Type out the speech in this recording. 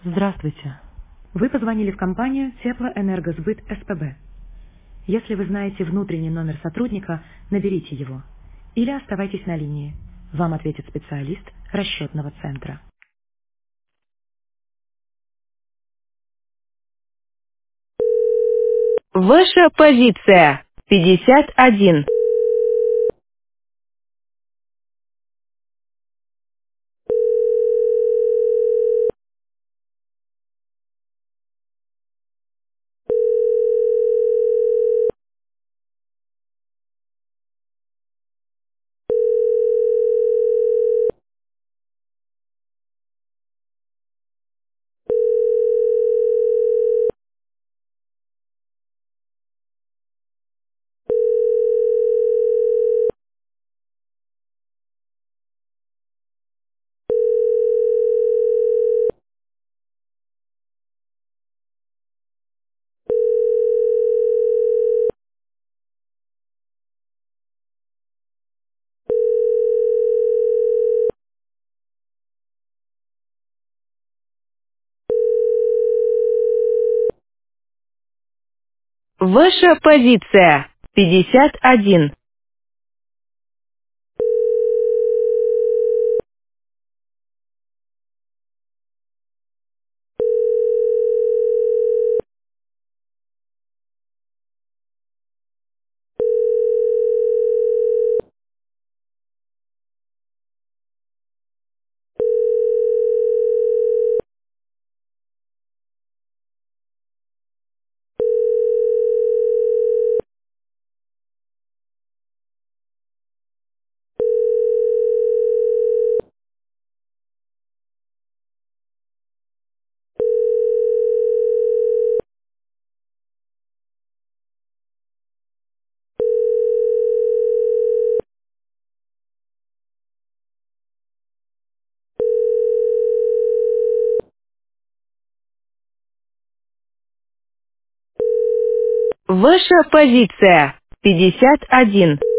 Здравствуйте. Вы позвонили в компанию Теплоэнергосбыт СПБ. Если вы знаете внутренний номер сотрудника, наберите его. Или оставайтесь на линии. Вам ответит специалист расчетного центра. Ваша позиция 51. Ваша позиция 51. Ваша позиция 51.